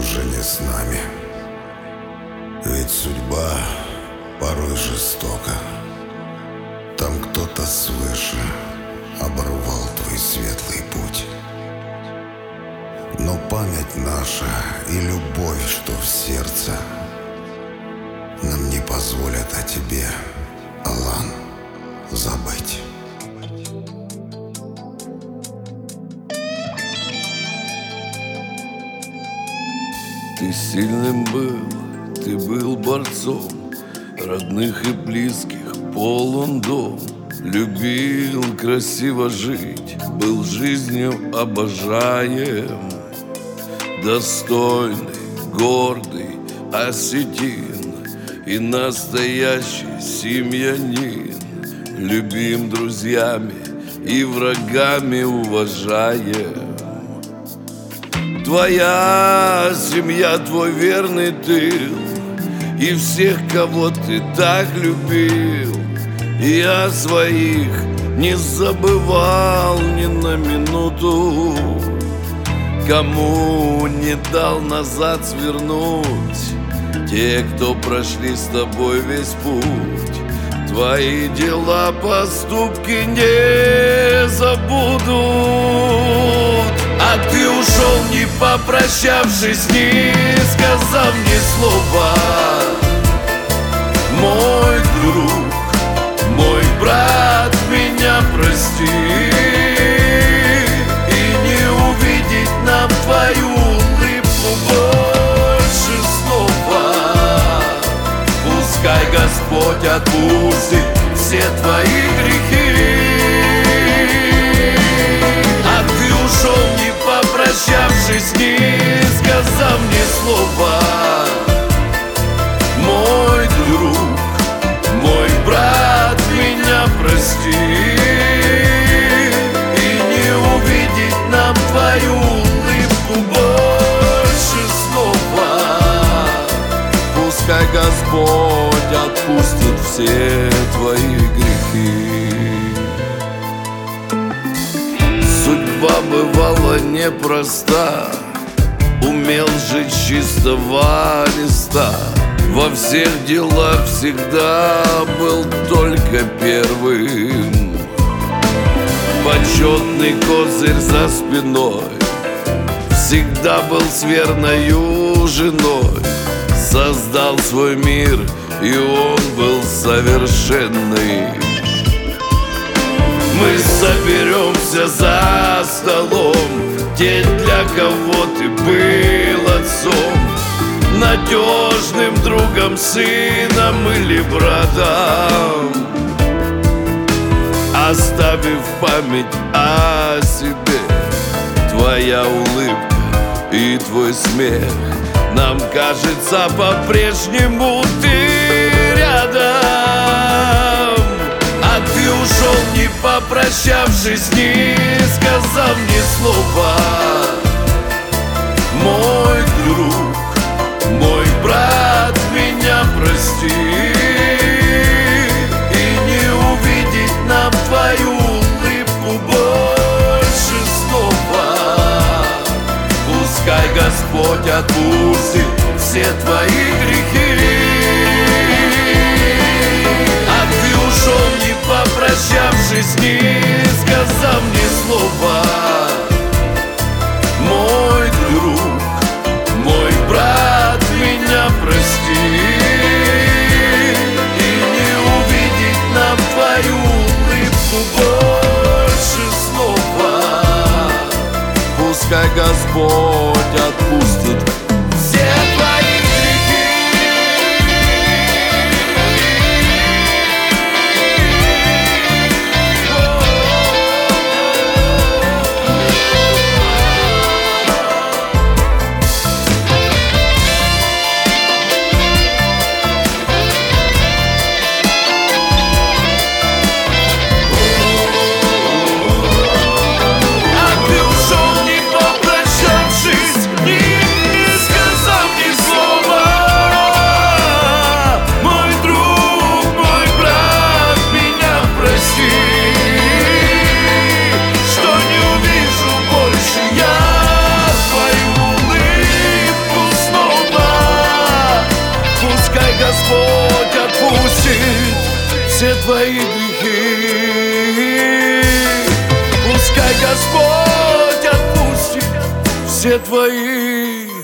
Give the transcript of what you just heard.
уже не с нами. Ведь судьба порой жестока. Там кто-то свыше оборвал твой светлый путь. Но память наша и любовь, что в сердце, нам не позволят о тебе, Алан, забыть. Ты сильным был, ты был борцом, родных и близких полон дом. Любил красиво жить, был жизнью обожаем. Достойный, гордый осетин и настоящий семьянин. Любим друзьями и врагами уважаем. Твоя семья, твой верный тыл и всех, кого ты так любил. Я своих не забывал ни на минуту. Кому не дал назад свернуть, те, кто прошли с тобой весь путь. Твои дела, поступки не забудут. А ты ушел, не попрощавшись, не сказав ни слова. Мой друг, мой брат, меня прости. И не увидеть нам твою улыбку больше снова. Пускай Господь отпустит все твои грехи. А ты ушел, не попрощавшись, не сказав ни слова. Мой друг, мой брат, меня прости. И не увидеть нам твою улыбку больше снова. Пускай Господь отпустит все твои грехи. Судьба бывала непроста, умел жить с чистого листа. Во всех делах всегда был только первым. Почетный козырь за спиной, всегда был с верною женой. Создал свой мир, и он был совершенный. Мы соберемся за столом, те, для кого ты был отцом, надежным другом, сыном или братом. Оставив память о себе, твоя улыбка и твой смех. Нам кажется, по-прежнему ты рядом. А ты ушел, не попрощавшись, не сказав ни слова. Мой друг, мой брат, меня прости. И не увидеть нам твою улыбку больше снова. Пускай Господь отпустит все твои грехи. А ты ушел, не попрощавшись, не сказав ни слова. Мой друг, мой брат, меня прости. И не увидеть нам твою улыбку больше снова. Пускай Господь отпустит все твои грехи. А ты ушел, не попрощавшись, не все твои грехи. Пускай Господь отпустит все твои